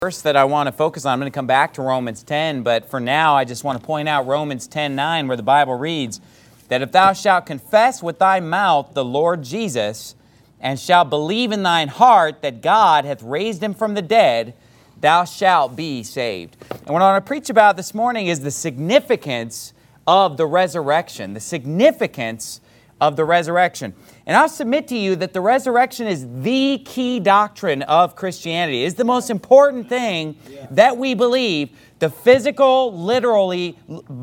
Verse that I want to focus on. I'm going to come back to Romans 10, but for now I just want to point out Romans 10:9, where the Bible reads that if thou shalt confess with thy mouth the Lord Jesus, and shalt believe in thine heart that God hath raised him from the dead, thou shalt be saved. And what I want to preach about this morning is the significance of the resurrection. The significance of the resurrection. And I'll submit to you that the resurrection is the key doctrine of Christianity. It is the most important thing that we believe. The physical, literally,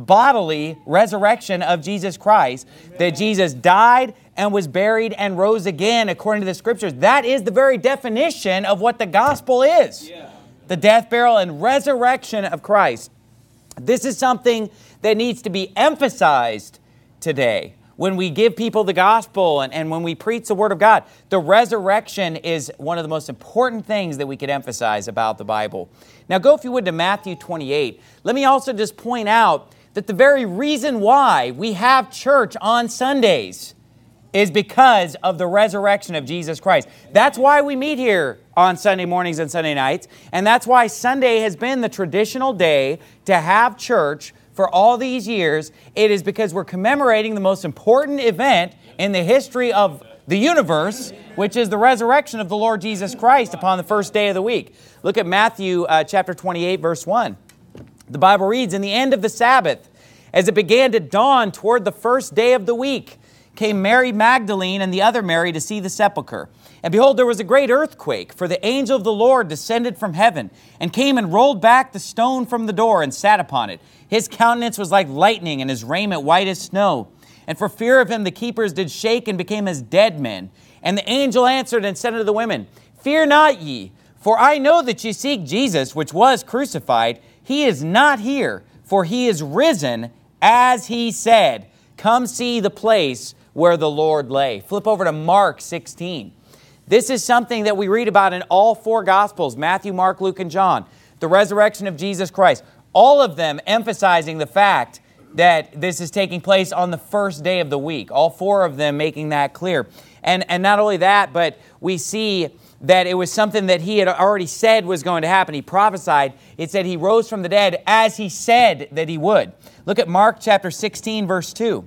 bodily resurrection of Jesus Christ. Amen. That Jesus died and was buried and rose again according to the Scriptures. That is the very definition of what the gospel is. Yeah. The death, burial, and resurrection of Christ. This is something that needs to be emphasized today. When we give people the gospel and when we preach the Word of God, the resurrection is one of the most important things that we could emphasize about the Bible. Now go, if you would, to Matthew 28. Let me also just point out that the very reason why we have church on Sundays is because of the resurrection of Jesus Christ. That's why we meet here on Sunday mornings and Sunday nights, and that's why Sunday has been the traditional day to have church for all these years. It is because we're commemorating the most important event in the history of the universe, which is the resurrection of the Lord Jesus Christ upon the first day of the week. Look at Matthew chapter 28, verse 1. The Bible reads, "In the end of the Sabbath, as it began to dawn toward the first day of the week, came Mary Magdalene and the other Mary to see the sepulchre. And behold, there was a great earthquake, for the angel of the Lord descended from heaven, and came and rolled back the stone from the door, and sat upon it. His countenance was like lightning, and his raiment white as snow. And for fear of him the keepers did shake, and became as dead men. And the angel answered and said unto the women, Fear not ye, for I know that ye seek Jesus, which was crucified. He is not here, for he is risen, as he said. Come see the place where the Lord lay." Flip over to Mark 16. This is something that we read about in all four Gospels, Matthew, Mark, Luke, and John. The resurrection of Jesus Christ. All of them emphasizing the fact that this is taking place on the first day of the week. All four of them making that clear. And not only that, but we see that it was something that he had already said was going to happen. He prophesied. It said he rose from the dead as he said that he would. Look at Mark chapter 16, verse 2.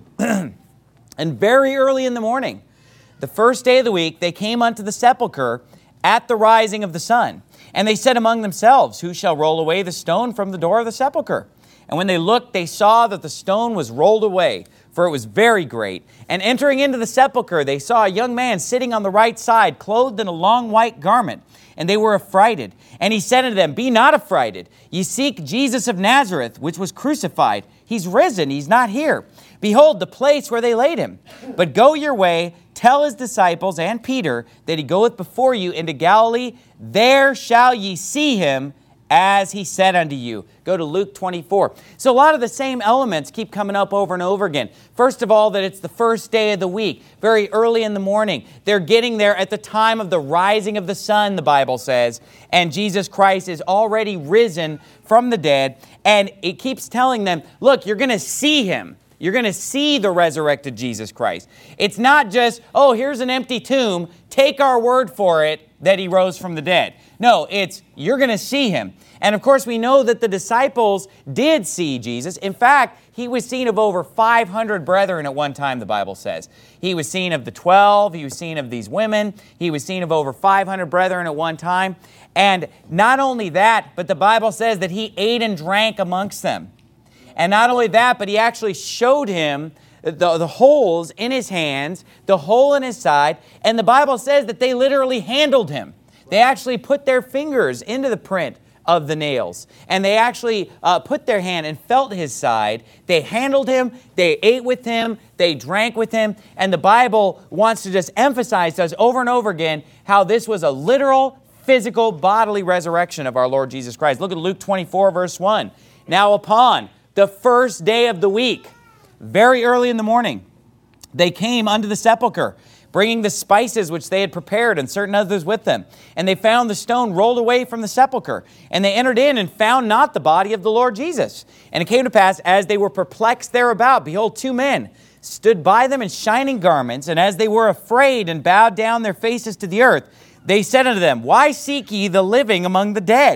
"And very early in the morning, the first day of the week, they came unto the sepulchre at the rising of the sun. And they said among themselves, Who shall roll away the stone from the door of the sepulchre? And when they looked, they saw that the stone was rolled away, for it was very great. And entering into the sepulchre, they saw a young man sitting on the right side, clothed in a long white garment. And they were affrighted. And he said unto them, Be not affrighted. Ye seek Jesus of Nazareth, which was crucified. He's risen. He's not here. Behold, the place where they laid him. But go your way, tell his disciples and Peter that he goeth before you into Galilee. There shall ye see him, as he said unto you." Go to Luke 24. So a lot of the same elements keep coming up over and over again. First of all, that it's the first day of the week, very early in the morning. They're getting there at the time of the rising of the sun, the Bible says. And Jesus Christ is already risen from the dead. And it keeps telling them, look, you're going to see him. You're going to see the resurrected Jesus Christ. It's not just, oh, here's an empty tomb. Take our word for it that he rose from the dead. No, it's you're going to see him. And of course, we know that the disciples did see Jesus. In fact, he was seen of over 500 brethren at one time, the Bible says. He was seen of the 12. He was seen of these women. He was seen of over 500 brethren at one time. And not only that, but the Bible says that he ate and drank amongst them. And not only that, but he actually showed him the holes in his hands, the hole in his side, and the Bible says that they literally handled him. They actually put their fingers into the print of the nails, and they actually put their hand and felt his side. They handled him, they ate with him, they drank with him, and the Bible wants to just emphasize to us over and over again how this was a literal, physical, bodily resurrection of our Lord Jesus Christ. Look at Luke 24, verse 1. "Now upon the first day of the week, very early in the morning, they came unto the sepulchre, bringing the spices which they had prepared, and certain others with them. And they found the stone rolled away from the sepulchre. And they entered in and found not the body of the Lord Jesus. And it came to pass, as they were perplexed thereabout, behold, two men stood by them in shining garments. And as they were afraid and bowed down their faces to the earth, they said unto them, Why seek ye the living among the dead?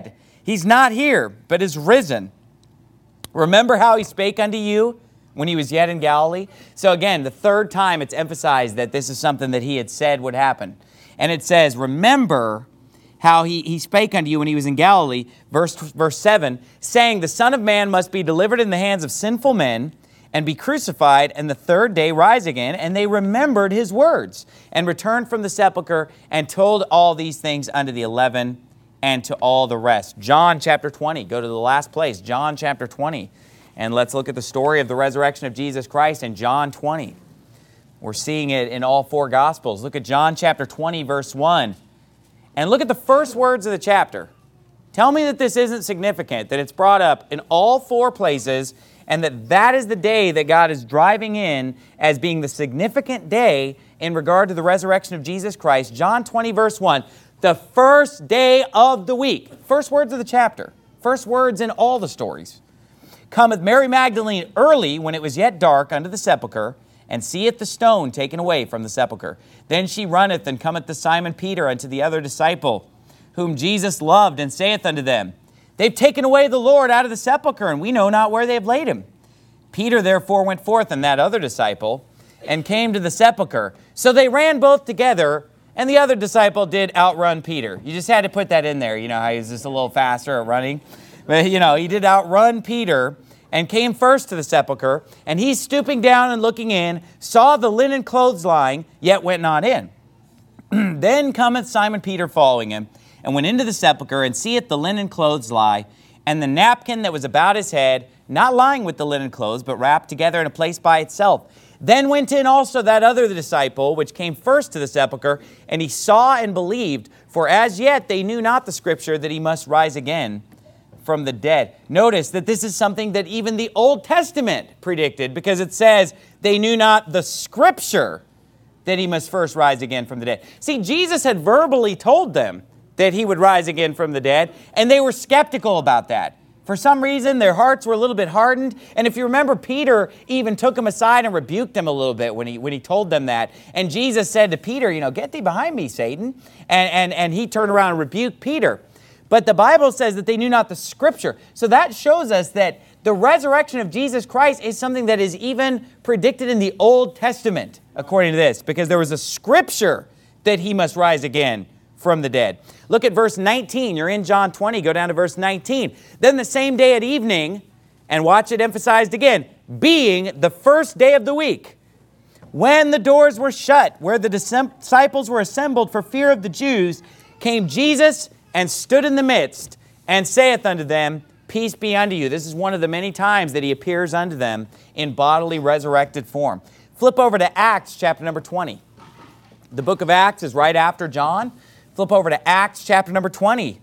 He's not here, but is risen. Remember how he spake unto you when he was yet in Galilee? So again, the third time it's emphasized that this is something that he had said would happen. And it says, remember how he spake unto you when he was in Galilee, verse 7, saying, the Son of Man must be delivered in the hands of sinful men, and be crucified, and the third day rise again. And they remembered his words, and returned from the sepulchre, and told all these things unto the 11, and to all the rest. John chapter 20, go to the last place, John chapter 20. And let's look at the story of the resurrection of Jesus Christ in John 20. We're seeing it in all four Gospels. Look at John chapter 20, verse 1. And look at the first words of the chapter. Tell me that this isn't significant, that it's brought up in all four places, and that is the day that God is driving in as being the significant day in regard to the resurrection of Jesus Christ. John 20, verse 1, the first day of the week. First words of the chapter. First words in all the stories. Cometh Mary Magdalene early, when it was yet dark, unto the sepulchre, and seeth the stone taken away from the sepulchre. Then she runneth and cometh to Simon Peter and to the other disciple, whom Jesus loved, and saith unto them, they've taken away the Lord out of the sepulchre, and we know not where they have laid him. Peter therefore went forth, and that other disciple, and came to the sepulchre. So they ran both together, and the other disciple did outrun Peter. You just had to put that in there. You know how he's just a little faster at running. But, he did outrun Peter, and came first to the sepulchre, and he, stooping down and looking in, saw the linen clothes lying, yet went not in. Then cometh Simon Peter following him, and went into the sepulchre, and seeth the linen clothes lie, and the napkin that was about his head, not lying with the linen clothes, but wrapped together in a place by itself. Then went in also that other disciple, which came first to the sepulchre, and he saw and believed, for as yet they knew not the scripture that he must rise again from the dead. Notice that this is something that even the Old Testament predicted, because it says they knew not the scripture that he must first rise again from the dead. See, Jesus had verbally told them that he would rise again from the dead, and they were skeptical about that. For some reason, their hearts were a little bit hardened. And if you remember, Peter even took him aside and rebuked him a little bit when he told them that. And Jesus said to Peter, get thee behind me, Satan. And he turned around and rebuked Peter. But the Bible says that they knew not the scripture. So that shows us that the resurrection of Jesus Christ is something that is even predicted in the Old Testament, according to this, because there was a scripture that he must rise again from the dead. Look at verse 19. You're in John 20. Go down to verse 19. Then the same day at evening, and watch it emphasized again, being the first day of the week, when the doors were shut, where the disciples were assembled for fear of the Jews, came Jesus and stood in the midst, and saith unto them, peace be unto you. This is one of the many times that he appears unto them in bodily resurrected form. Flip over to Acts chapter number 20. The book of Acts is right after John. Flip over to Acts chapter number 20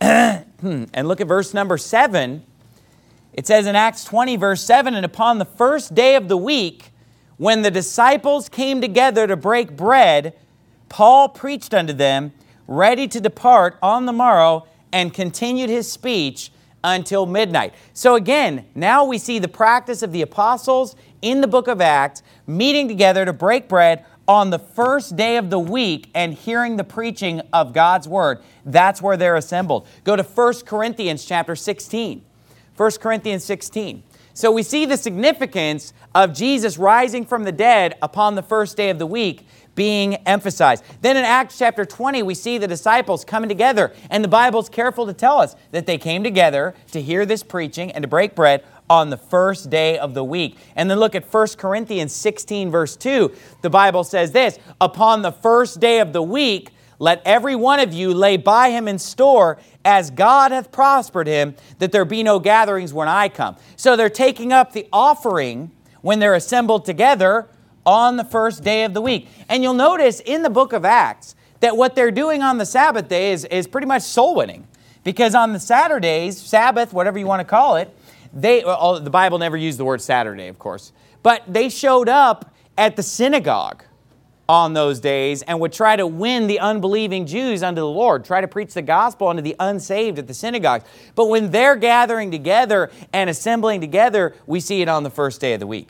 and look at verse number 7. It says in Acts 20 verse 7, and upon the first day of the week, when the disciples came together to break bread, Paul preached unto them, ready to depart on the morrow, and continued his speech until midnight. So again, now we see the practice of the apostles in the book of Acts, meeting together to break bread on the first day of the week and hearing the preaching of God's word. That's where they're assembled. Go to 1 Corinthians chapter 16. 1 Corinthians 16. So we see the significance of Jesus rising from the dead upon the first day of the week being emphasized. Then in Acts chapter 20, we see the disciples coming together, and the Bible's careful to tell us that they came together to hear this preaching and to break bread on the first day of the week. And then look at 1 Corinthians 16 verse 2. The Bible says this, upon the first day of the week, let every one of you lay by him in store, as God hath prospered him, that there be no gatherings when I come. So they're taking up the offering when they're assembled together on the first day of the week. And you'll notice in the book of Acts that what they're doing on the Sabbath day is pretty much soul winning. Because on the Saturdays, Sabbath, whatever you want to call it, the Bible never used the word Saturday, of course, but they showed up at the synagogue on those days and would try to win the unbelieving Jews unto the Lord, try to preach the gospel unto the unsaved at the synagogues. But when they're gathering together and assembling together, we see it on the first day of the week.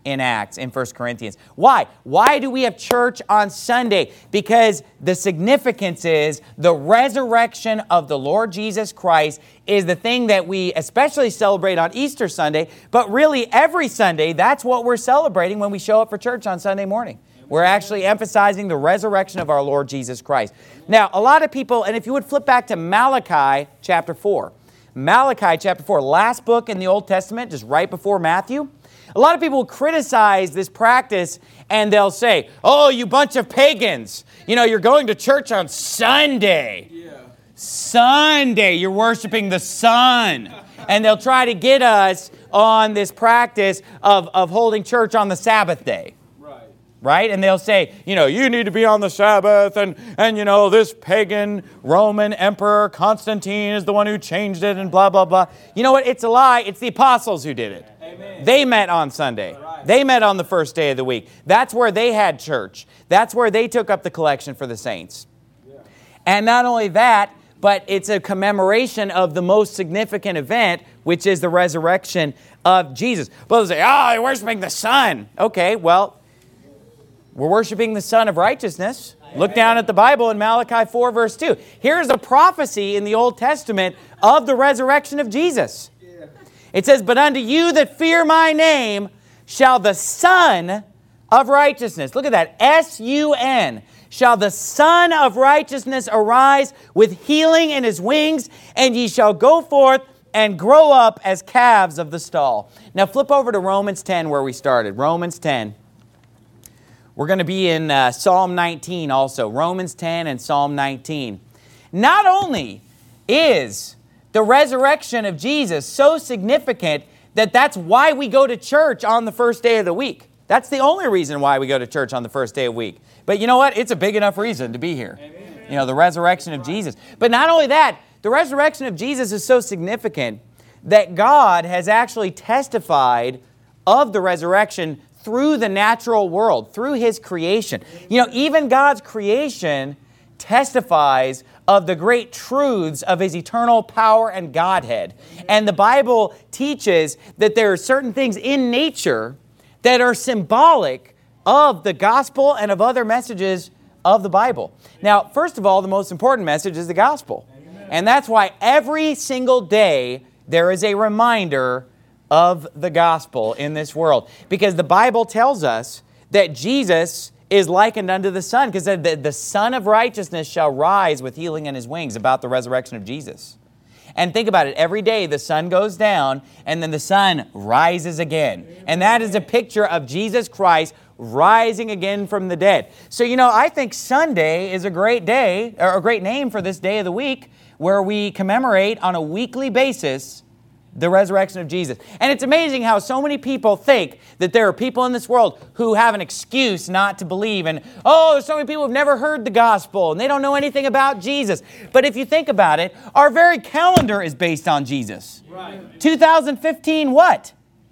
in Acts, in 1 Corinthians. Why? Why do we have church on Sunday? Because the significance is the resurrection of the Lord Jesus Christ is the thing that we especially celebrate on Easter Sunday, but really every Sunday, that's what we're celebrating when we show up for church on Sunday morning. We're actually emphasizing the resurrection of our Lord Jesus Christ. Now, a lot of people, and if you would flip back to Malachi chapter 4. Malachi chapter 4, last book in the Old Testament, just right before Matthew. A lot of people criticize this practice and they'll say, oh, you bunch of pagans. You know, you're going to church on Sunday. Yeah. Sunday, you're worshiping the sun. And they'll try to get us on this practice of holding church on the Sabbath day. Right? And they'll say, you know, you need to be on the Sabbath and you know, this pagan Roman emperor Constantine is the one who changed it and blah, blah, blah. You know what? It's a lie. It's the apostles who did it. Amen. They met on Sunday. Right. They met on the first day of the week. That's where they had church. That's where they took up the collection for the saints. Yeah. And not only that, but it's a commemoration of the most significant event, which is the resurrection of Jesus. But they'll say, oh, you're worshiping the sun. Okay, well, we're worshiping the Son of Righteousness. Look down at the Bible in Malachi 4, verse 2. Here's a prophecy in the Old Testament of the resurrection of Jesus. It says, but unto you that fear my name shall the Son of Righteousness. Look at that. S-U-N. Shall the Son of Righteousness arise with healing in his wings, and ye shall go forth and grow up as calves of the stall. Now flip over to Romans 10 where we started. Romans 10. We're going to be in Psalm 19 also. Romans 10 and Psalm 19. Not only is the resurrection of Jesus so significant that that's why we go to church on the first day of the week. That's the only reason why we go to church on the first day of the week. But you know what? It's a big enough reason to be here. Amen. You know, the resurrection of Jesus. But not only that, the resurrection of Jesus is so significant that God has actually testified of the resurrection through the natural world, through His creation. You know, even God's creation testifies of the great truths of His eternal power and Godhead. And the Bible teaches that there are certain things in nature that are symbolic of the gospel and of other messages of the Bible. Now, first of all, the most important message is the gospel. And that's why every single day there is a reminder of the gospel in this world. Because the Bible tells us that Jesus is likened unto the sun, because the Son of Righteousness shall rise with healing in his wings, about the resurrection of Jesus. And think about it, every day the sun goes down and then the sun rises again. And that is a picture of Jesus Christ rising again from the dead. So, you know, I think Sunday is a great day, or a great name for this day of the week, where we commemorate on a weekly basis the resurrection of Jesus. And it's amazing how so many people think that there are people in this world who have an excuse not to believe. And, oh, there's so many people who've never heard the gospel and they don't know anything about Jesus. But if you think about it, our very calendar is based on Jesus. Right. 2015 what?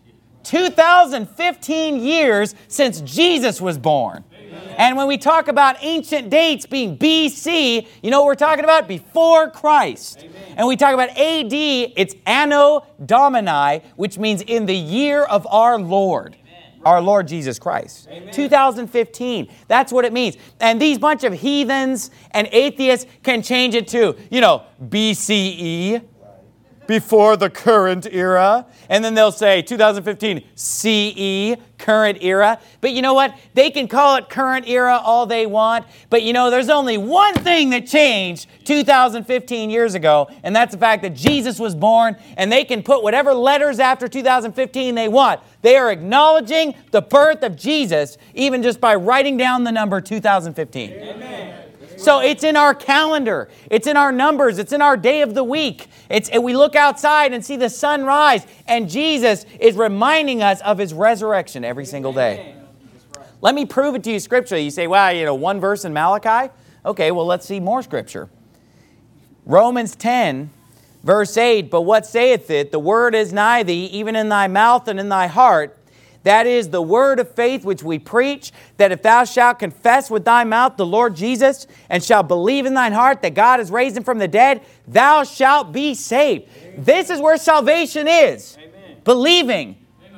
2015 years since Jesus was born. And when we talk about ancient dates being BC, you know what we're talking about? Before Christ. Amen. And we talk about AD, it's Anno Domini, which means in the year of our Lord. Amen. Our Lord Jesus Christ. Amen. 2015. That's what it means. And these bunch of heathens and atheists can change it to, you know, BCE. Before the current era. And then they'll say 2015 CE, current era. But you know what? They can call it current era all they want. But you know, there's only one thing that changed 2015 years ago, and that's the fact that Jesus was born, and they can put whatever letters after 2015 they want. They are acknowledging the birth of Jesus, even just by writing down the number 2015. Amen. So it's in our calendar. It's in our numbers. It's in our day of the week. And we look outside and see the sun rise, and Jesus is reminding us of His resurrection every single day. Let me prove it to you scripturally. You say, well, you know, one verse in Malachi? Okay, well, let's see more scripture. Romans 10, verse 8, but what saith it? The word is nigh thee, even in thy mouth and in thy heart. That is the word of faith which we preach, that if thou shalt confess with thy mouth the Lord Jesus, and shalt believe in thine heart that God has raised Him from the dead, thou shalt be saved. Amen. This is where salvation is. Amen. Believing. Amen.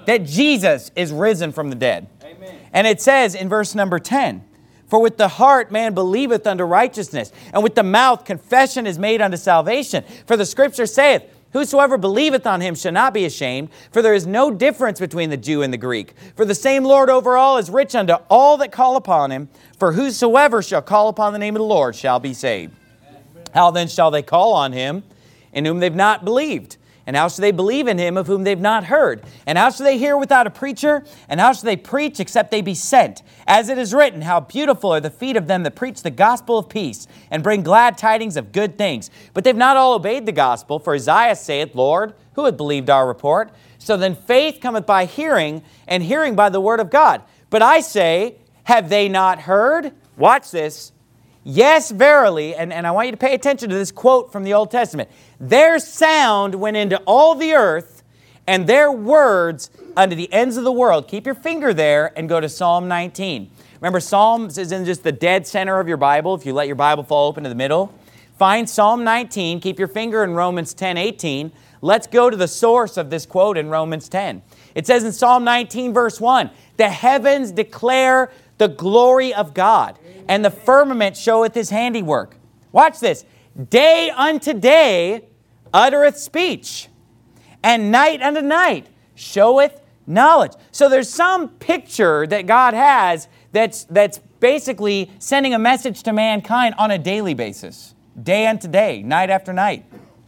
that Jesus is risen from the dead. Amen. And it says in verse number 10, for with the heart man believeth unto righteousness, and with the mouth confession is made unto salvation. For the Scripture saith, whosoever believeth on him shall not be ashamed, for there is no difference between the Jew and the Greek. For the same Lord over all is rich unto all that call upon him, for whosoever shall call upon the name of the Lord shall be saved. How then shall they call on him in whom they've not believed? And how shall they believe in him of whom they've not heard? And how shall they hear without a preacher? And how shall they preach except they be sent? As it is written, how beautiful are the feet of them that preach the gospel of peace, and bring glad tidings of good things. But they've not all obeyed the gospel, for Isaiah saith, Lord, who hath believed our report? So then faith cometh by hearing, and hearing by the word of God. But I say, have they not heard? Watch this. Yes, verily, and I want you to pay attention to this quote from the Old Testament. Their sound went into all the earth, and their words unto the ends of the world. Keep your finger there and go to Psalm 19. Remember, Psalms is in just the dead center of your Bible, if you let your Bible fall open to the middle. Find Psalm 19, keep your finger in Romans 10:18. Let's go to the source of this quote in Romans 10. It says in Psalm 19, verse 1, the heavens declare the glory of God, and the firmament showeth his handiwork. Watch this. Day unto day uttereth speech, and night unto night showeth knowledge. So there's some picture that God has that's basically sending a message to mankind on a daily basis. Day unto day, night after night.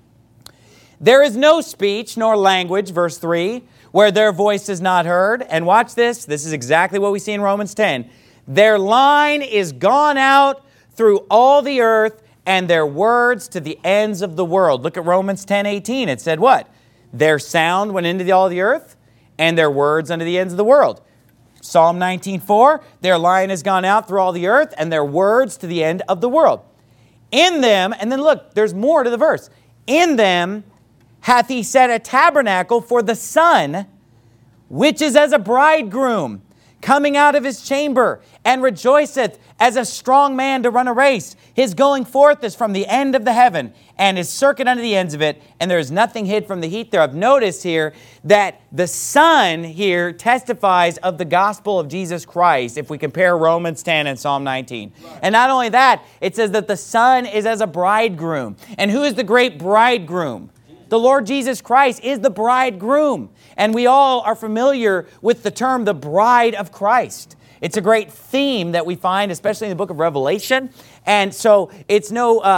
There is no speech nor language, verse 3, where their voice is not heard. And watch this. This is exactly what we see in Romans 10. Their line is gone out through all the earth, and their words to the ends of the world. Look at Romans 10:18. It said what? Their sound went into all the earth, and their words unto the ends of the world. Psalm 19:4, their line has gone out through all the earth, and their words to the end of the world. In them, and then look, there's more to the verse. In them hath he set a tabernacle for the sun, which is as a bridegroom, coming out of his chamber, and rejoiceth as a strong man to run a race. His going forth is from the end of the heaven, and his circuit unto the ends of it, and there is nothing hid from the heat thereof. Notice here that the sun here testifies of the gospel of Jesus Christ, if we compare Romans 10 and Psalm 19. And not only that, it says that the sun is as a bridegroom. And who is the great bridegroom? The Lord Jesus Christ is the bridegroom. And we all are familiar with the term, the bride of Christ. It's a great theme that we find, especially in the book of Revelation. And so it's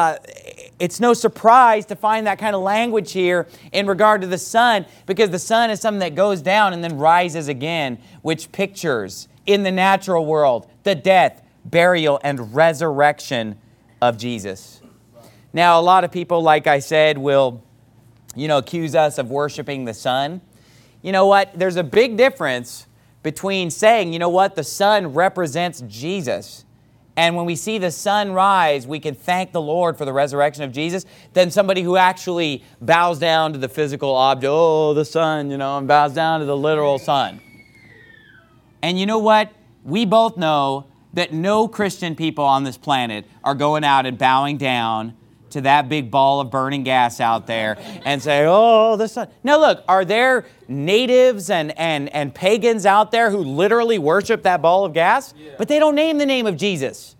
no surprise to find that kind of language here in regard to the sun, because the sun is something that goes down and then rises again, which pictures in the natural world the death, burial, and resurrection of Jesus. Now, a lot of people, like I said, will accuse us of worshiping the sun. You know what? There's a big difference between saying, the sun represents Jesus, and when we see the sun rise, we can thank the Lord for the resurrection of Jesus, than somebody who actually bows down to the physical object, the sun, and bows down to the literal sun. And you know what? We both know that no Christian people on this planet are going out and bowing down to that big ball of burning gas out there and say, the sun. Now look, are there natives and pagans out there who literally worship that ball of gas? Yeah. But they don't name the name of Jesus.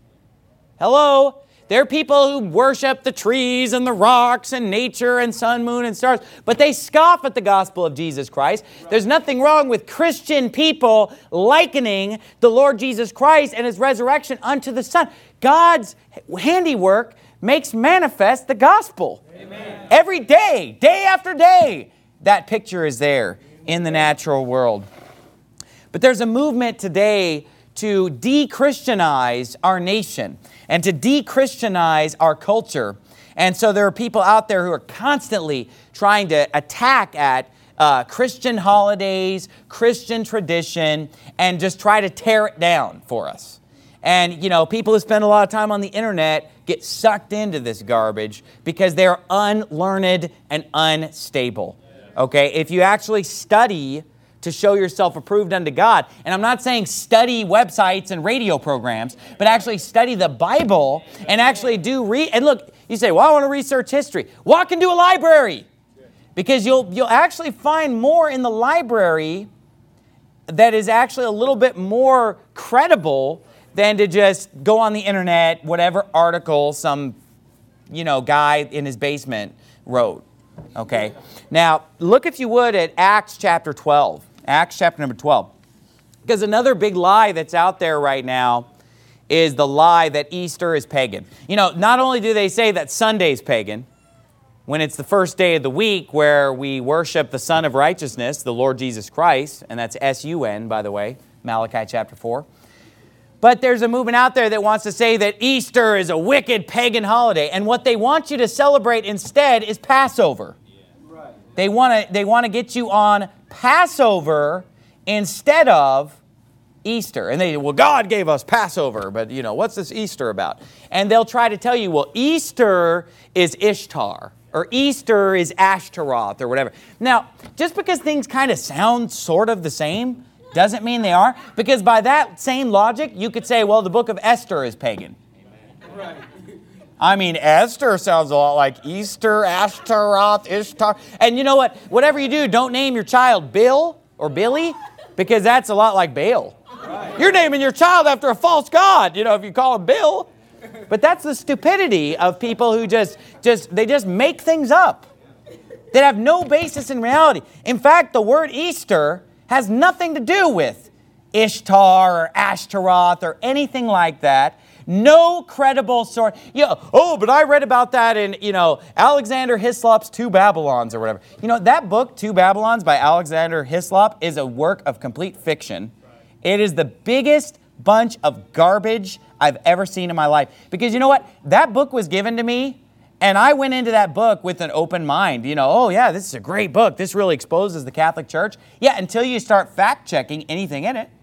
Hello? There are people who worship the trees and the rocks and nature and sun, moon, and stars, but they scoff at the gospel of Jesus Christ. Right. There's nothing wrong with Christian people likening the Lord Jesus Christ and his resurrection unto the sun. God's handiwork makes manifest the gospel. Amen. Every day, day after day, that picture is there in the natural world. But there's a movement today to de-Christianize our nation and to de-Christianize our culture. And so there are people out there who are constantly trying to attack at Christian holidays, Christian tradition, and just try to tear it down for us. And, people who spend a lot of time on the internet get sucked into this garbage because they're unlearned and unstable. Okay? If you actually study to show yourself approved unto God, and I'm not saying study websites and radio programs, but actually study the Bible and actually and look, you say, I want to research history. Walk into a library, because you'll actually find more in the library that is actually a little bit more credible than to just go on the internet, whatever article some, guy in his basement wrote. Okay? Now, look if you would at Acts chapter 12. Acts chapter number 12. Because another big lie that's out there right now is the lie that Easter is pagan. Not only do they say that Sunday's pagan, when it's the first day of the week where we worship the Son of Righteousness, the Lord Jesus Christ, and that's S-U-N, by the way, Malachi chapter 4. But there's a movement out there that wants to say that Easter is a wicked pagan holiday, and what they want you to celebrate instead is Passover. They want to get you on Passover instead of Easter. And well, God gave us Passover, but what's this Easter about? And they'll try to tell you, well, Easter is Ishtar, or Easter is Ashtaroth, or whatever. Now, just because things kind of sound sort of the same doesn't mean they are, because by that same logic, you could say, well, the book of Esther is pagan. Right. I mean, Esther sounds a lot like Easter, Ashtaroth, Ishtar. And you know what? Whatever you do, don't name your child Bill or Billy, because that's a lot like Baal. Right. You're naming your child after a false god, if you call him Bill. But that's the stupidity of people who just make things up that have no basis in reality. In fact, the word Easter has nothing to do with Ishtar or Ashtaroth or anything like that. No credible source. But I read about that in, Alexander Hislop's Two Babylons or whatever. That book, Two Babylons by Alexander Hislop, is a work of complete fiction. It is the biggest bunch of garbage I've ever seen in my life. Because you know what? That book was given to me, and I went into that book with an open mind. This is a great book. This really exposes the Catholic Church. Yeah, until you start fact-checking anything in it.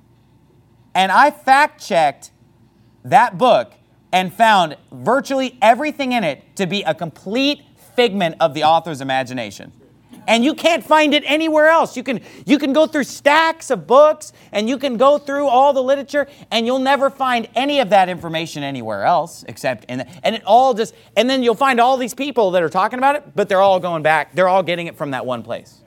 And I fact-checked that book and found virtually everything in it to be a complete figment of the author's imagination. And you can't find it anywhere else. You can go through stacks of books, and you can go through all the literature, and you'll never find any of that information anywhere else except in and then you'll find all these people that are talking about it, but they're all going back. They're all getting it from that one place.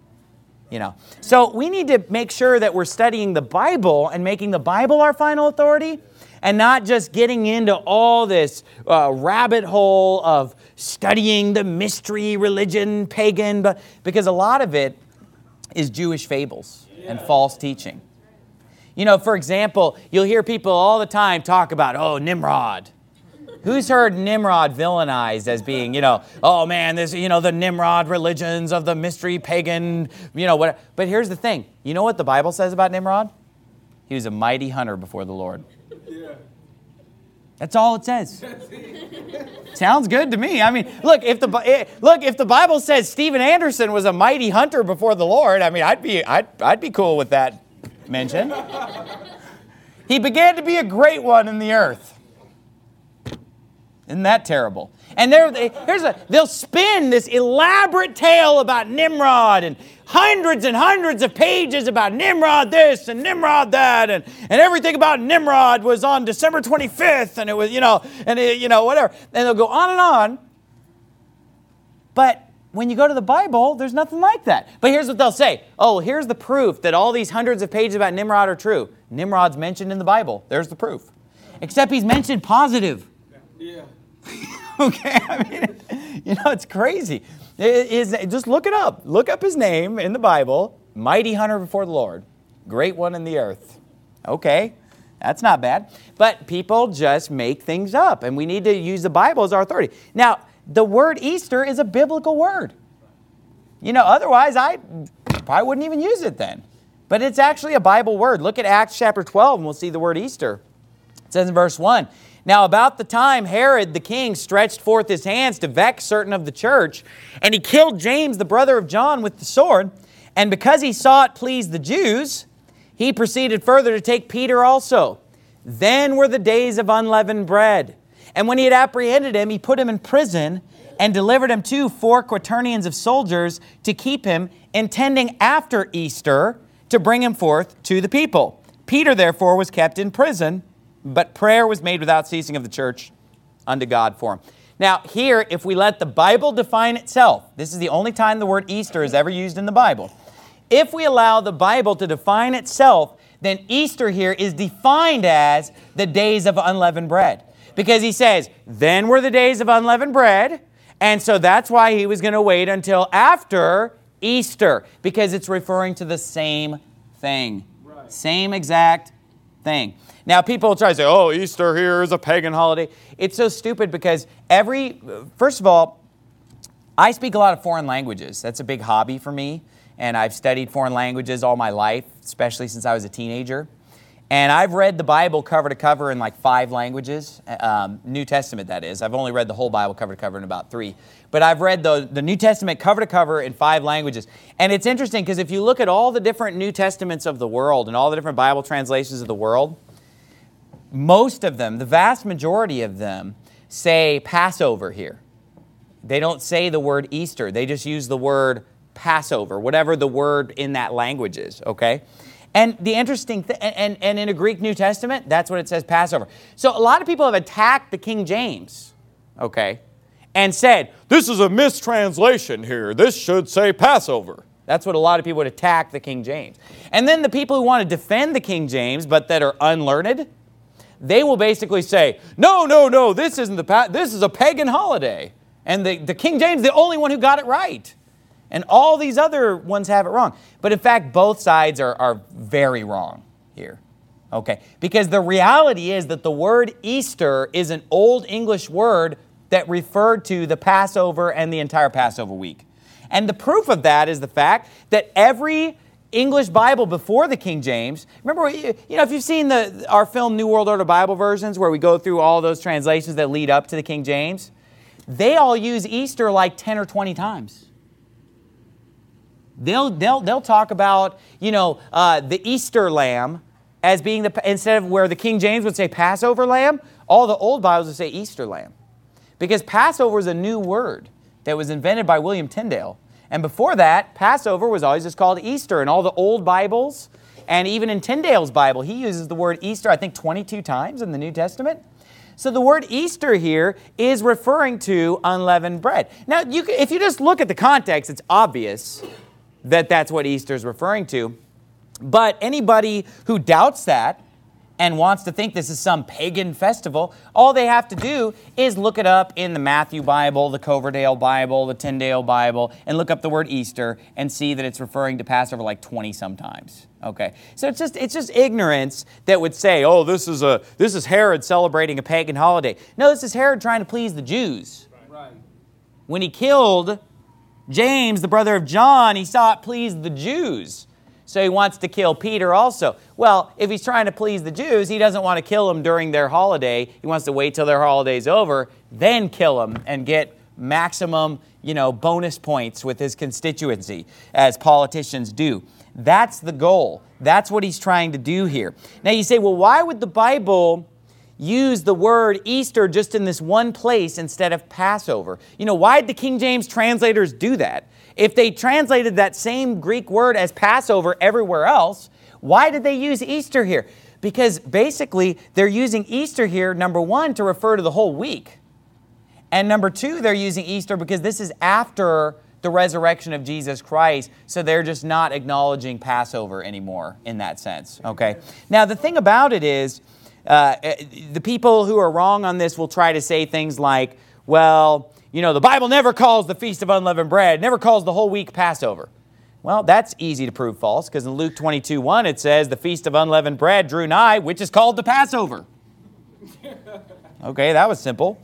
So we need to make sure that we're studying the Bible and making the Bible our final authority, and not just getting into all this rabbit hole of studying the mystery religion, pagan, but because a lot of it is Jewish fables and false teaching. For example, you'll hear people all the time talk about, Nimrod. Who's heard Nimrod villainized as being, oh man, this, the Nimrod religions of the mystery pagan, whatever. But here's the thing. You know what the Bible says about Nimrod? He was a mighty hunter before the Lord. Yeah. That's all it says. Sounds good to me. I mean, look, if the Bible says Steven Anderson was a mighty hunter before the Lord, I mean, I'd be cool with that mention. He began to be a great one in the earth. Isn't that terrible? And they'll spin this elaborate tale about Nimrod and hundreds of pages about Nimrod this and Nimrod that and everything about Nimrod was on December 25th and it was, whatever. And they'll go on and on. But when you go to the Bible, there's nothing like that. But here's what they'll say. Oh, here's the proof that all these hundreds of pages about Nimrod are true. Nimrod's mentioned in the Bible. There's the proof. Except he's mentioned positive. Yeah. Okay, I mean, it's crazy. Just look it up. Look up his name in the Bible. Mighty hunter before the Lord. Great one in the earth. Okay, that's not bad. But people just make things up, and we need to use the Bible as our authority. Now, the word Easter is a biblical word. Otherwise I probably wouldn't even use it then. But it's actually a Bible word. Look at Acts chapter 12, and we'll see the word Easter. It says in verse 1, Now about the time Herod the king stretched forth his hands to vex certain of the church, and he killed James, the brother of John, with the sword. And because he saw it pleased the Jews, he proceeded further to take Peter also. Then were the days of unleavened bread. And when he had apprehended him, he put him in prison and delivered him to 4 quaternions of soldiers to keep him, intending after Easter to bring him forth to the people. Peter, therefore, was kept in prison, but prayer was made without ceasing of the church unto God for him. Now, here, if we let the Bible define itself, this is the only time the word Easter is ever used in the Bible. if we allow the Bible to define itself, then Easter here is defined as the days of unleavened bread. Because he says, then were the days of unleavened bread, and so that's why he was going to wait until after Easter, because it's referring to the same thing. Right. Same exact thing. Now, people try to say, oh, Easter here is a pagan holiday. It's so stupid because first of all, I speak a lot of foreign languages. That's a big hobby for me, and I've studied foreign languages all my life, especially since I was a teenager. And I've read the Bible cover to cover in like 5 languages, New Testament that is. I've only read the whole Bible cover to cover in about 3. But I've read the New Testament cover to cover in 5 languages. And it's interesting because if you look at all the different New Testaments of the world and all the different Bible translations of the world, most of them, the vast majority of them, say Passover here. They don't say the word Easter. They just use the word Passover, whatever the word in that language is, okay? And the interesting thing, and in a Greek New Testament, that's what it says, Passover. So a lot of people have attacked the King James, okay, and said, this is a mistranslation here. This should say Passover. That's what a lot of people would attack the King James. And then the people who want to defend the King James, but that are unlearned, they will basically say, no, this isn't this is a pagan holiday. And the King James is the only one who got it right. And all these other ones have it wrong. But in fact, both sides are very wrong here. Okay? Because the reality is that the word Easter is an Old English word that referred to the Passover and the entire Passover week. And the proof of that is the fact that every English Bible before the King James, remember, if you've seen our film New World Order Bible versions where we go through all those translations that lead up to the King James, they all use Easter like 10 or 20 times. They'll talk about, the Easter lamb as being instead of where the King James would say Passover lamb, all the old Bibles would say Easter lamb. Because Passover is a new word that was invented by William Tyndale. And before that, Passover was always just called Easter. In all the old Bibles, and even in Tyndale's Bible, he uses the word Easter, I think 22 times in the New Testament. So the word Easter here is referring to unleavened bread. Now, if you just look at the context, it's obvious that that's what Easter is referring to. But anybody who doubts that and wants to think this is some pagan festival, all they have to do is look it up in the Matthew Bible, the Coverdale Bible, the Tyndale Bible, and look up the word Easter and see that it's referring to Passover like 20 sometimes. Okay, so it's just ignorance that would say, oh, this is Herod celebrating a pagan holiday. No, this is Herod trying to please the Jews. Right. When he killed James, the brother of John, he saw it please the Jews. So he wants to kill Peter also. Well, if he's trying to please the Jews, he doesn't want to kill them during their holiday. He wants to wait till their holiday's over, then kill them and get maximum, bonus points with his constituency, as politicians do. That's the goal. That's what he's trying to do here. Now you say, well, why would the Bible use the word Easter just in this one place instead of Passover? Why did the King James translators do that? If they translated that same Greek word as Passover everywhere else, why did they use Easter here? Because basically they're using Easter here, number one, to refer to the whole week. And number two, they're using Easter because this is after the resurrection of Jesus Christ, so they're just not acknowledging Passover anymore in that sense. Okay. Now the thing about it is, the people who are wrong on this will try to say things like, well, the Bible never calls the Feast of Unleavened Bread, never calls the whole week Passover. Well, that's easy to prove false, because in Luke 22:1 it says, the Feast of Unleavened Bread drew nigh, which is called the Passover. Okay, that was simple.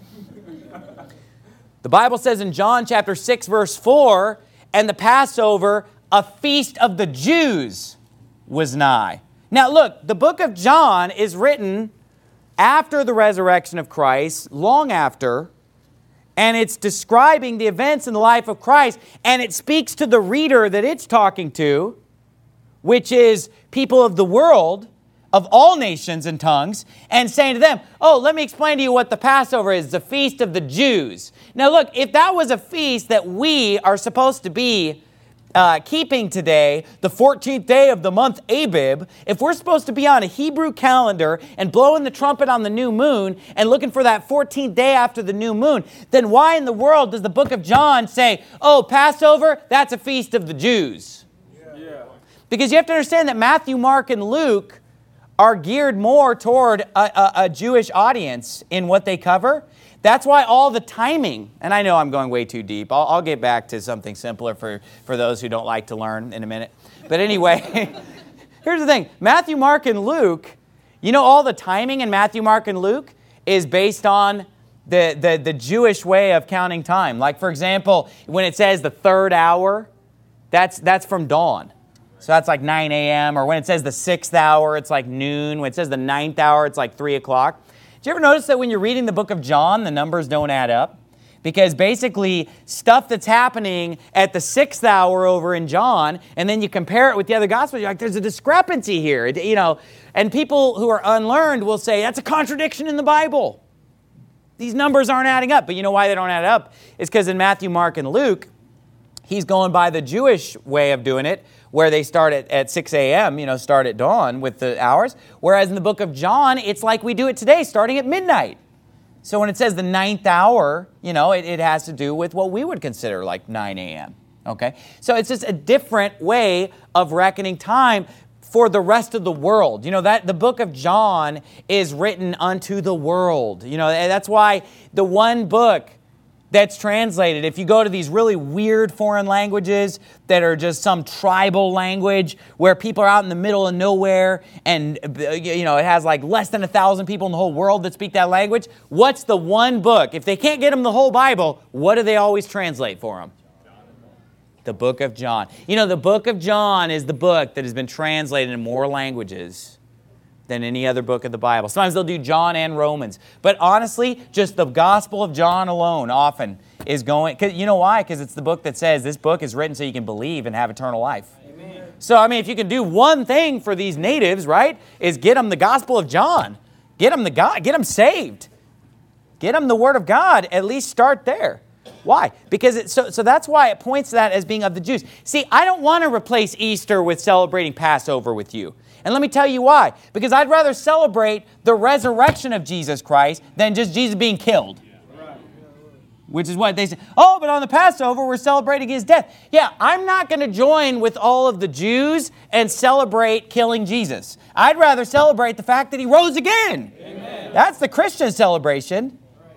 The Bible says in John chapter 6, verse 4, and the Passover, a feast of the Jews, was nigh. Now look, the book of John is written after the resurrection of Christ, long after, and it's describing the events in the life of Christ, and it speaks to the reader that it's talking to, which is people of the world, of all nations and tongues, and saying to them, oh, let me explain to you what the Passover is, the feast of the Jews. Now look, if that was a feast that we are supposed to be keeping today, the 14th day of the month Abib, if we're supposed to be on a Hebrew calendar and blowing the trumpet on the new moon and looking for that 14th day after the new moon, then why in the world does the book of John say, oh, Passover, that's a feast of the Jews? Yeah. Because you have to understand that Matthew, Mark, and Luke are geared more toward a Jewish audience in what they cover. That's why all the timing, and I know I'm going way too deep. I'll get back to something simpler for those who don't like to learn in a minute. But anyway, here's the thing. Matthew, Mark, and Luke, you know, all the timing in Matthew, Mark, and Luke is based on the Jewish way of counting time. Like, for example, when it says the third hour, that's from dawn. So that's like 9 a.m. Or when it says the 6th hour, it's like noon. When it says the 9th hour, it's like 3 o'clock. Did you ever notice that when you're reading the book of John, the numbers don't add up? Because basically, stuff that's happening at the 6th hour over in John, and then you compare it with the other Gospels, you're like, there's a discrepancy here. You know, and people who are unlearned will say, that's a contradiction in the Bible. These numbers aren't adding up. But you know why they don't add up? It's because in Matthew, Mark, and Luke, he's going by the Jewish way of doing it, where they start at 6 a.m., you know, start at dawn with the hours. Whereas in the book of John, it's like we do it today, starting at midnight. So when it says the 9th hour, you know, it has to do with what we would consider like 9 a.m., okay? So it's just a different way of reckoning time for the rest of the world. You know, that the book of John is written unto the world. You know, that's why the one book that's translated, if you go to these really weird foreign languages that are just some tribal language where people are out in the middle of nowhere and, you know, it has like less than 1,000 people in the whole world that speak that language, what's the one book? If they can't get them the whole Bible, what do they always translate for them? The book of John. You know, the book of John is the book that has been translated in more languages than any other book of the Bible. Sometimes they'll do John and Romans. But honestly, just the Gospel of John alone often is going... Cause you know why? Because it's the book that says this book is written so you can believe and have eternal life. Amen. So, I mean, if you can do one thing for these natives, right, is get them the Gospel of John. Get them saved. Get them the Word of God. At least start there. Why? Because so that's why it points to that as being of the Jews. See, I don't want to replace Easter with celebrating Passover with you. And let me tell you why. Because I'd rather celebrate the resurrection of Jesus Christ than just Jesus being killed. Which is what they say. Oh, but on the Passover, we're celebrating His death. Yeah, I'm not going to join with all of the Jews and celebrate killing Jesus. I'd rather celebrate the fact that He rose again. Amen. That's the Christian celebration.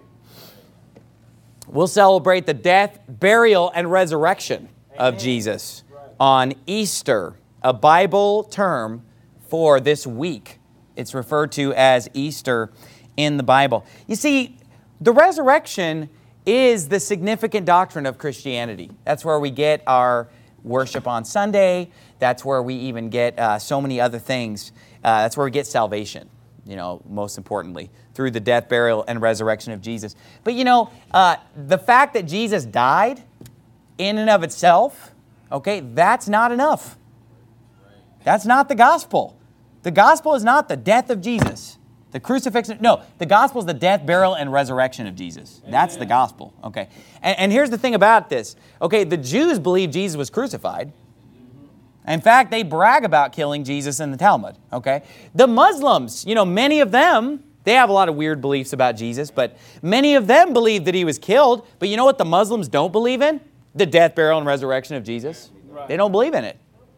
We'll celebrate the death, burial, and resurrection of Jesus on Easter, a Bible term for this week. It's referred to as Easter in the Bible. You see, the resurrection is the significant doctrine of Christianity. That's where we get our worship on Sunday. That's where we even get so many other things. That's where we get salvation, you know, most importantly, through the death, burial, and resurrection of Jesus. But you know, the fact that Jesus died in and of itself, okay, that's not enough. That's not the gospel. The gospel is not the death of Jesus. The crucifixion, no, the gospel is the death, burial, and resurrection of Jesus. That's the gospel, okay? And here's the thing about this. Okay, the Jews believe Jesus was crucified. In fact, they brag about killing Jesus in the Talmud, okay? The Muslims, you know, many of them, they have a lot of weird beliefs about Jesus, but many of them believe that He was killed. But you know what the Muslims don't believe in? The death, burial, and resurrection of Jesus. They don't believe in it.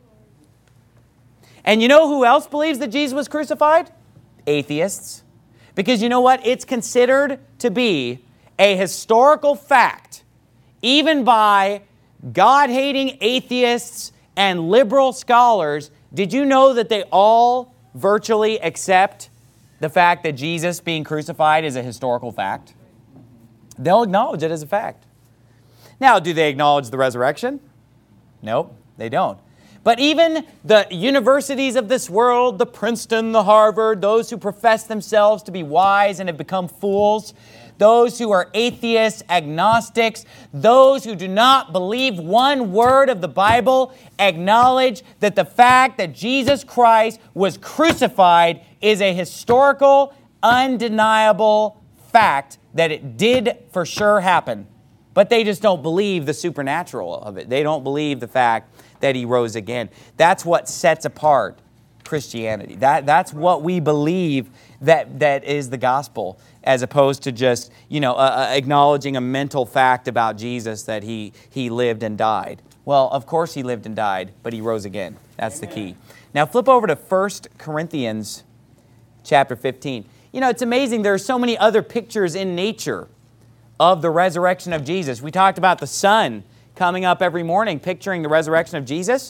And you know who else believes that Jesus was crucified? Atheists. Because you know what? It's considered to be a historical fact, even by God-hating atheists and liberal scholars. Did you know that they all virtually accept the fact that Jesus being crucified is a historical fact? They'll acknowledge it as a fact. Now, do they acknowledge the resurrection? Nope, they don't. But even the universities of this world, the Princeton, the Harvard, those who profess themselves to be wise and have become fools, those who are atheists, agnostics, those who do not believe one word of the Bible, acknowledge that the fact that Jesus Christ was crucified is a historical, undeniable fact that it did for sure happen. But they just don't believe the supernatural of it. They don't believe the fact that He rose again. That's what sets apart Christianity. That's what we believe that is the gospel, as opposed to just, you know, acknowledging a mental fact about Jesus that he lived and died. Well, of course he lived and died, but he rose again. That's the key. Now flip over to 1 Corinthians chapter 15. You know, it's amazing. There are so many other pictures in nature of the resurrection of Jesus. We talked about the sun coming up every morning, picturing the resurrection of Jesus.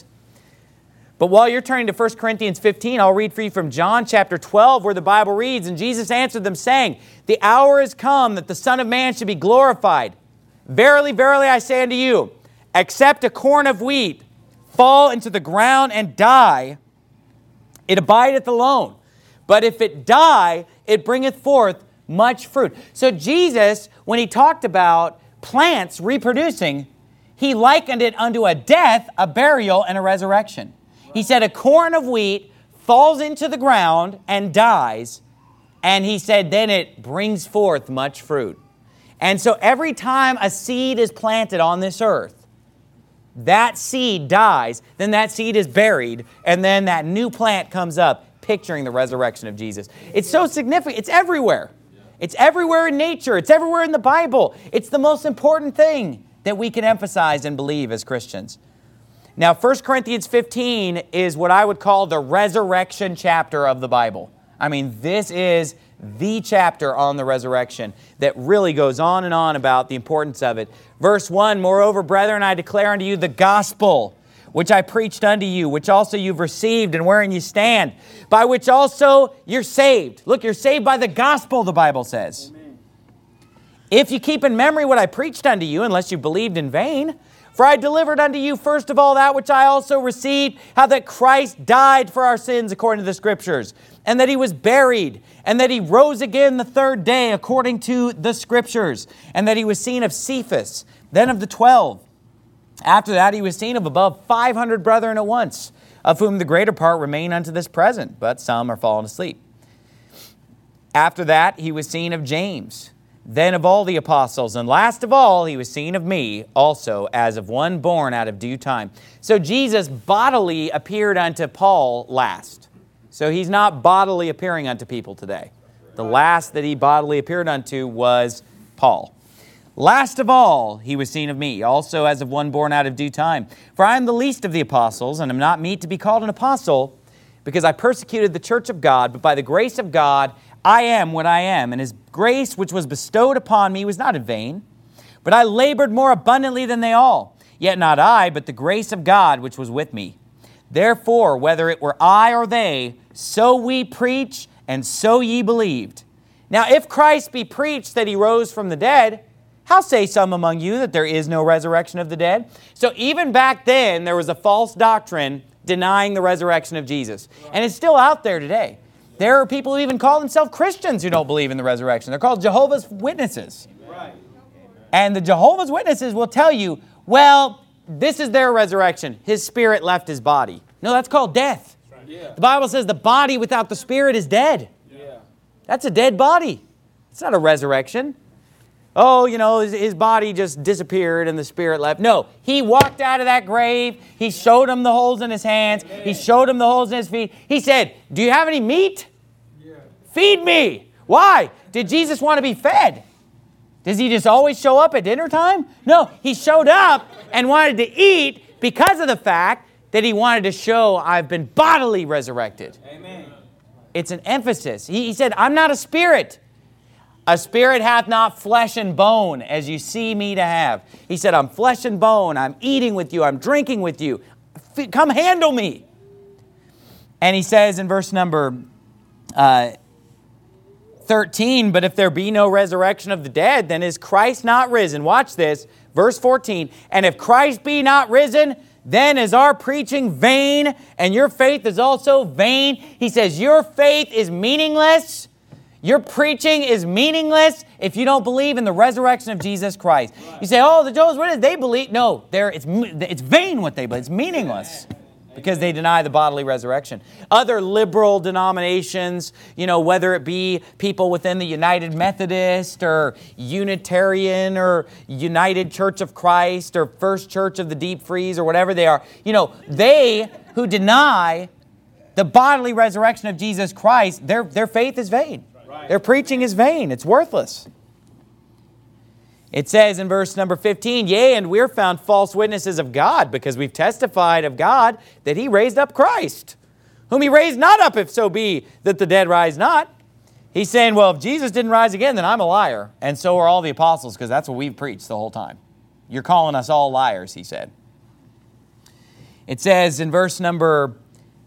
But while you're turning to 1 Corinthians 15, I'll read for you from John chapter 12, where the Bible reads, "And Jesus answered them, saying, The hour is come that the Son of Man should be glorified. Verily, verily, I say unto you, except a corn of wheat fall into the ground and die, it abideth alone. But if it die, it bringeth forth much fruit." So Jesus, when he talked about plants reproducing, he likened it unto a death, a burial, and a resurrection. He said a corn of wheat falls into the ground and dies, and he said then it brings forth much fruit. And so every time a seed is planted on this earth, that seed dies, then that seed is buried, and then that new plant comes up, picturing the resurrection of Jesus. It's so significant. It's everywhere. It's everywhere in nature. It's everywhere in the Bible. It's the most important thing that we can emphasize and believe as Christians. Now, 1 Corinthians 15 is what I would call the resurrection chapter of the Bible. I mean, this is the chapter on the resurrection that really goes on and on about the importance of it. Verse 1, "Moreover, brethren, I declare unto you the gospel, which I preached unto you, which also you've received, and wherein you stand, by which also you're saved." Look, you're saved by the gospel, the Bible says. Amen. "If you keep in memory what I preached unto you, unless you believed in vain. For I delivered unto you first of all that which I also received, how that Christ died for our sins according to the Scriptures, and that he was buried, and that he rose again the third day according to the Scriptures, and that he was seen of Cephas, then of the 12. After that he was seen of above 500 brethren at once, of whom the greater part remain unto this present, but some are fallen asleep. After that he was seen of James, then of all the apostles, and last of all, he was seen of me also, as of one born out of due time." So Jesus bodily appeared unto Paul last. So he's not bodily appearing unto people today. The last that he bodily appeared unto was Paul. "Last of all, he was seen of me, also as of one born out of due time. For I am the least of the apostles, and am not meet to be called an apostle, because I persecuted the church of God, but by the grace of God, I am what I am, and his grace which was bestowed upon me was not in vain. But I labored more abundantly than they all. Yet not I, but the grace of God which was with me. Therefore, whether it were I or they, so we preach, and so ye believed. Now if Christ be preached that he rose from the dead, how say some among you that there is no resurrection of the dead?" So even back then, there was a false doctrine denying the resurrection of Jesus. And it's still out there today. There are people who even call themselves Christians who don't believe in the resurrection. They're called Jehovah's Witnesses. Right. And the Jehovah's Witnesses will tell you, well, this is their resurrection. His spirit left his body. No, that's called death. Yeah. The Bible says the body without the spirit is dead. Yeah. That's a dead body. It's not a resurrection. Oh, you know, his body just disappeared and the spirit left. No, he walked out of that grave. He showed him the holes in his hands. Amen. He showed him the holes in his feet. He said, "Do you have any meat? Yeah. Feed me." Why? Did Jesus want to be fed? Does he just always show up at dinner time? No, he showed up and wanted to eat because of the fact that he wanted to show, "I've been bodily resurrected." Amen. It's an emphasis. He said, "I'm not a spirit. A spirit hath not flesh and bone, as you see me to have." He said, "I'm flesh and bone. I'm eating with you. I'm drinking with you. Come handle me." And he says in verse number 13, "But if there be no resurrection of the dead, then is Christ not risen?" Watch this. Verse 14, "And if Christ be not risen, then is our preaching vain, and your faith is also vain." He says, your faith is meaningless. Your preaching is meaningless if you don't believe in the resurrection of Jesus Christ. Right. You say, "Oh, the Jehovah's Witnesses, they believe." No, it's vain what they believe. It's meaningless because they deny the bodily resurrection. Other liberal denominations, you know, whether it be people within the United Methodist or Unitarian or United Church of Christ or First Church of the Deep Freeze or whatever they are, you know, they who deny the bodily resurrection of Jesus Christ, their faith is vain. Their preaching is vain. It's worthless. It says in verse number 15, yea, and we're found false witnesses of God, because we've testified of God that he raised up Christ, whom he raised not up, if so be that the dead rise not. He's saying, well, if Jesus didn't rise again, then I'm a liar. And so are all the apostles, because that's what we've preached the whole time. You're calling us all liars, he said. It says in verse number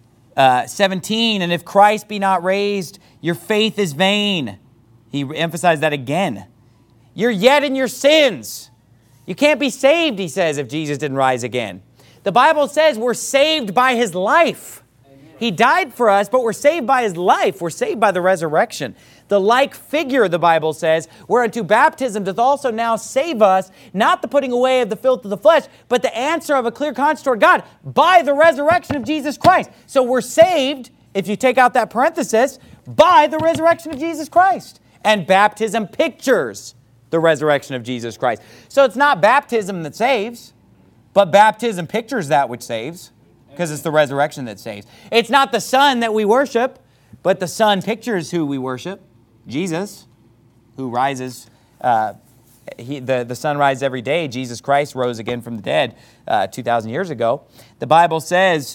17, and if Christ be not raised, your faith is vain. He emphasized that again. You're yet in your sins. You can't be saved, he says, if Jesus didn't rise again. The Bible says we're saved by his life. He died for us, but we're saved by his life. We're saved by the resurrection. The like figure, the Bible says, whereunto baptism doth also now save us, not the putting away of the filth of the flesh, but the answer of a clear conscience toward God by the resurrection of Jesus Christ. So we're saved, if you take out that parenthesis, by the resurrection of Jesus Christ. And baptism pictures the resurrection of Jesus Christ. So it's not baptism that saves, but baptism pictures that which saves, because it's the resurrection that saves. It's not the Son that we worship, but the Son pictures who we worship, Jesus, who rises. The sun rises every day. Jesus Christ rose again from the dead 2,000 years ago. The Bible says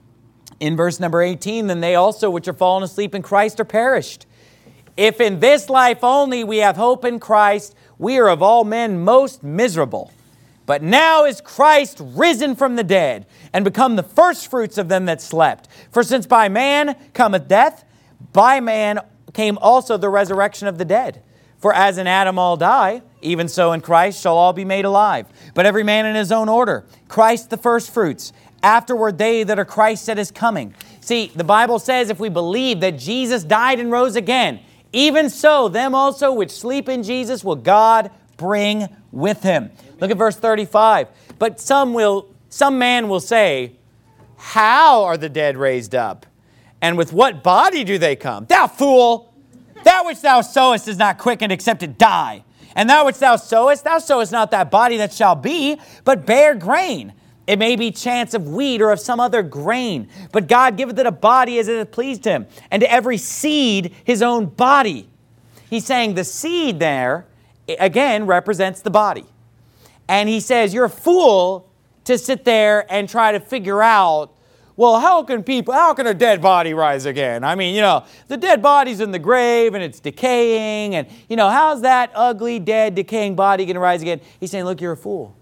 in verse number 18, then they also which are fallen asleep in Christ are perished. If in this life only we have hope in Christ, we are of all men most miserable. But now is Christ risen from the dead, and become the firstfruits of them that slept. For since by man cometh death, by man came also the resurrection of the dead. For as in Adam all die, even so in Christ shall all be made alive. But every man in his own order. Christ the firstfruits, afterward they that are Christ at his coming. See, the Bible says if we believe that Jesus died and rose again, even so them also which sleep in Jesus will God bring with him. Look at verse 35. But some man will say, how are the dead raised up? And with what body do they come? Thou fool! That which thou sowest is not quickened except to die. And that which thou sowest not that body that shall be, but bare grain. It may be chance of wheat or of some other grain. But God giveth it a body as it hath pleased him, and to every seed his own body. He's saying the seed there, again, represents the body. And he says, you're a fool to sit there and try to figure out, well, how can a dead body rise again? I mean, the dead body's in the grave and it's decaying. And, how's that ugly, dead, decaying body going to rise again? He's saying, look, you're a fool.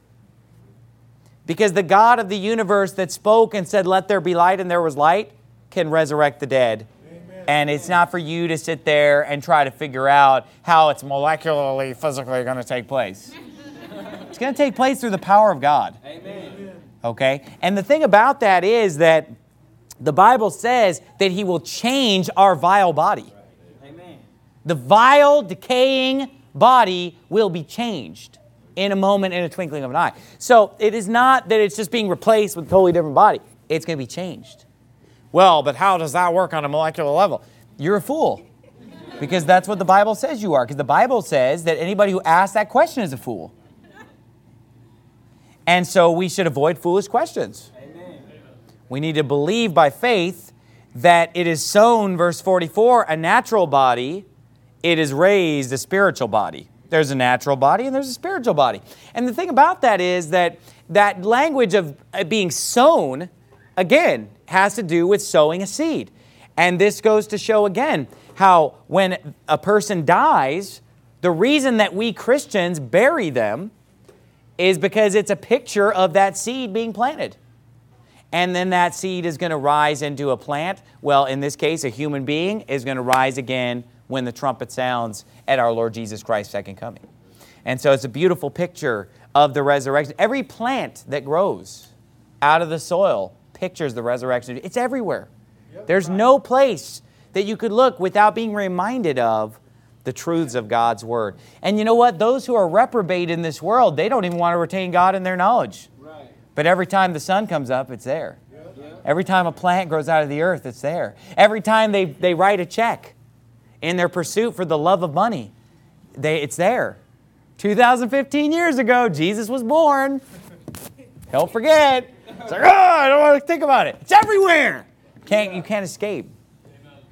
Because the God of the universe that spoke and said, let there be light, and there was light, can resurrect the dead. Amen. And it's not for you to sit there and try to figure out how it's molecularly, physically going to take place. It's going to take place through the power of God. Amen. Okay? And the thing about that is that the Bible says that he will change our vile body. Amen. The vile, decaying body will be changed in a moment, in a twinkling of an eye. So it is not that it's just being replaced with a totally different body. It's going to be changed. Well, but how does that work on a molecular level? You're a fool. Because that's what the Bible says you are. Because the Bible says that anybody who asks that question is a fool. And so we should avoid foolish questions. Amen. We need to believe by faith that it is sown, verse 44, a natural body. It is raised a spiritual body. There's a natural body and there's a spiritual body. And the thing about that is that that language of being sown, again, has to do with sowing a seed. And this goes to show again how when a person dies, the reason that we Christians bury them is because it's a picture of that seed being planted. And then that seed is going to rise into a plant. Well, in this case, a human being is going to rise again when the trumpet sounds at our Lord Jesus Christ's second coming. And so it's a beautiful picture of the resurrection. Every plant that grows out of the soil pictures the resurrection. It's everywhere. There's no place that you could look without being reminded of the truths of God's Word. And you know what? Those who are reprobate in this world, they don't even want to retain God in their knowledge. Right. But every time the sun comes up, it's there. Yep. Every time a plant grows out of the earth, it's there. Every time they write a check in their pursuit for the love of money, it's there. 2015 years ago, Jesus was born. Don't forget. It's like, I don't want to think about it. It's everywhere. You can't escape.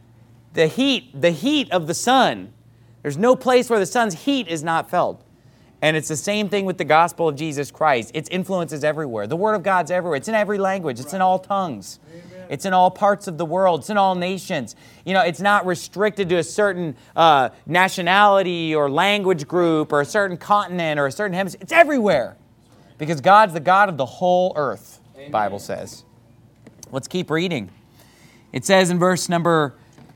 The heat of the sun. There's no place where the sun's heat is not felt. And it's the same thing with the gospel of Jesus Christ. Its influence is everywhere. The Word of God's everywhere. It's in every language. It's in all tongues. Amen. It's in all parts of the world. It's in all nations. You know, it's not restricted to a certain nationality or language group or a certain continent or a certain hemisphere. It's everywhere. Because God's the God of the whole earth, the Bible says. Let's keep reading. It says in verse number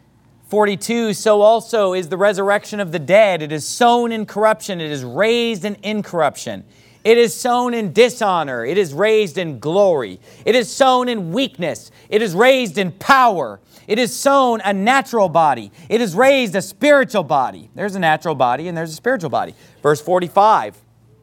42, so also is the resurrection of the dead. It is sown in corruption. It is raised in incorruption. It is sown in dishonor. It is raised in glory. It is sown in weakness. It is raised in power. It is sown a natural body. It is raised a spiritual body. There's a natural body and there's a spiritual body. Verse 45,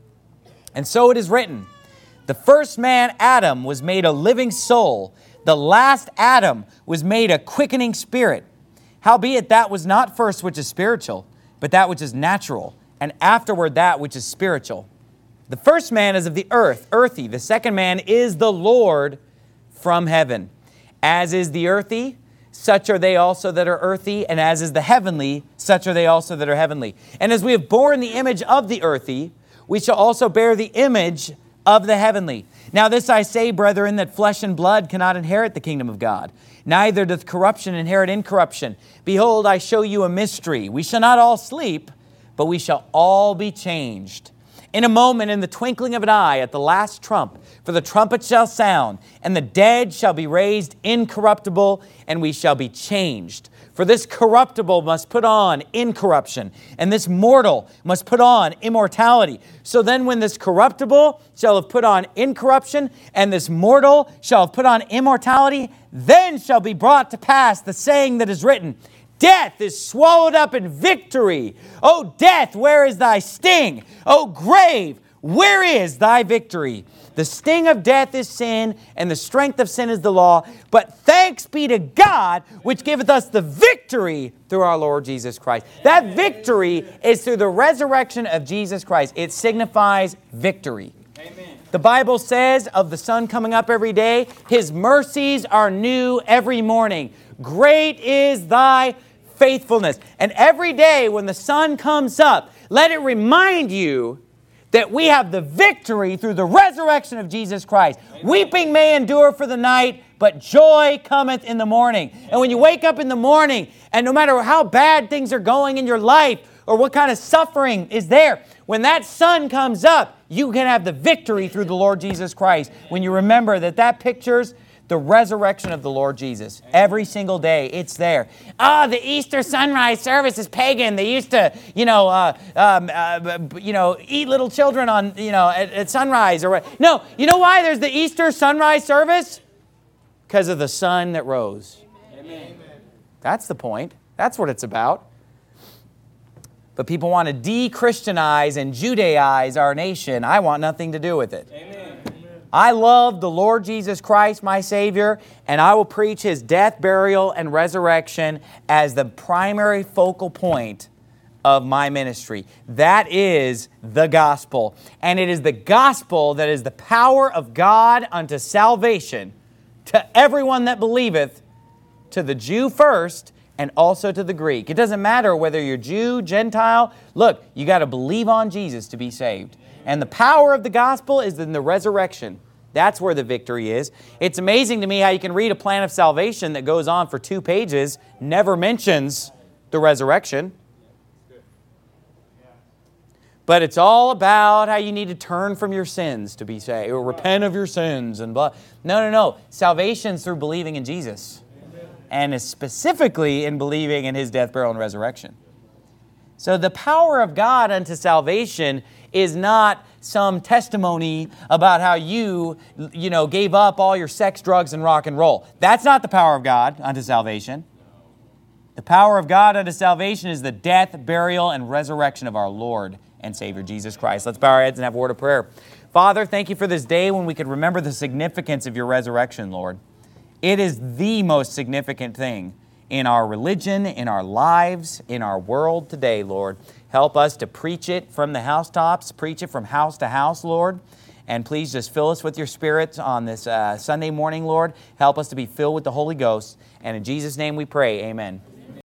and so it is written, the first man, Adam, was made a living soul. The last Adam was made a quickening spirit. Howbeit that was not first which is spiritual, but that which is natural, and afterward that which is spiritual. The first man is of the earth, earthy. The second man is the Lord from heaven. As is the earthy, such are they also that are earthy, and as is the heavenly, such are they also that are heavenly. And as we have borne the image of the earthy, we shall also bear the image of the heavenly. Now this I say, brethren, that flesh and blood cannot inherit the kingdom of God. Neither doth corruption inherit incorruption. Behold, I show you a mystery. We shall not all sleep, but we shall all be changed. In a moment, in the twinkling of an eye, at the last trump, for the trumpet shall sound, and the dead shall be raised incorruptible, and we shall be changed. For this corruptible must put on incorruption, and this mortal must put on immortality. So then when this corruptible shall have put on incorruption, and this mortal shall have put on immortality, then shall be brought to pass the saying that is written, death is swallowed up in victory. O death, where is thy sting? O grave, where is thy victory? The sting of death is sin, and the strength of sin is the law. But thanks be to God, which giveth us the victory through our Lord Jesus Christ. That victory is through the resurrection of Jesus Christ. It signifies victory. Amen. The Bible says of the sun coming up every day, His mercies are new every morning. Great is thy faithfulness. And every day when the sun comes up, let it remind you that we have the victory through the resurrection of Jesus Christ. Amen. Weeping may endure for the night, but joy cometh in the morning. Amen. And when you wake up in the morning, and no matter how bad things are going in your life, or what kind of suffering is there, when that sun comes up, you can have the victory through the Lord Jesus Christ. When you remember that that pictures the resurrection of the Lord Jesus. Every single day, it's there. Oh, the Easter sunrise service is pagan. They used to, eat little children on, at sunrise or what. No, you know why there's the Easter sunrise service? Because of the sun that rose. Amen. That's the point. That's what it's about. But people want to de-Christianize and Judaize our nation. I want nothing to do with it. Amen. I love the Lord Jesus Christ, my Savior, and I will preach His death, burial, and resurrection as the primary focal point of my ministry. That is the gospel. And it is the gospel that is the power of God unto salvation to everyone that believeth, to the Jew first, and also to the Greek. It doesn't matter whether you're Jew, Gentile. Look, you got to believe on Jesus to be saved. And the power of the gospel is in the resurrection. That's where the victory is. It's amazing to me how you can read a plan of salvation that goes on for 2 pages, never mentions the resurrection. But it's all about how you need to turn from your sins to be saved, or repent of your sins and blah. No. Salvation's through believing in Jesus. And is specifically in believing in His death, burial, and resurrection. So the power of God unto salvation is not some testimony about how you gave up all your sex, drugs, and rock and roll. That's not the power of God unto salvation. The power of God unto salvation is the death, burial, and resurrection of our Lord and Savior Jesus Christ. Let's bow our heads and have a word of prayer. Father, thank you for this day when we could remember the significance of your resurrection, Lord. It is the most significant thing in our religion, in our lives, in our world today, Lord. Help us to preach it from the housetops, preach it from house to house, Lord. And please just fill us with your Spirit on this Sunday morning, Lord. Help us to be filled with the Holy Ghost. And in Jesus' name we pray, amen.